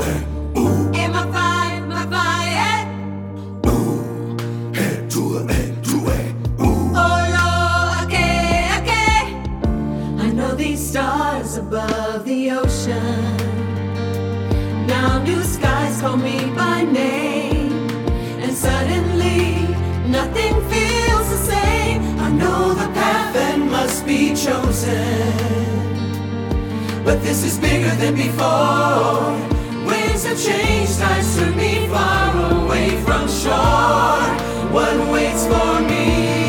In my fire. Head to it. Oh Lord, okay. I know these stars above the ocean. Now new skies call me by name, and suddenly nothing feels the same. I know the path that must be chosen, but this is bigger than before. Winds have changed, tides took me far away from shore. What waits for me?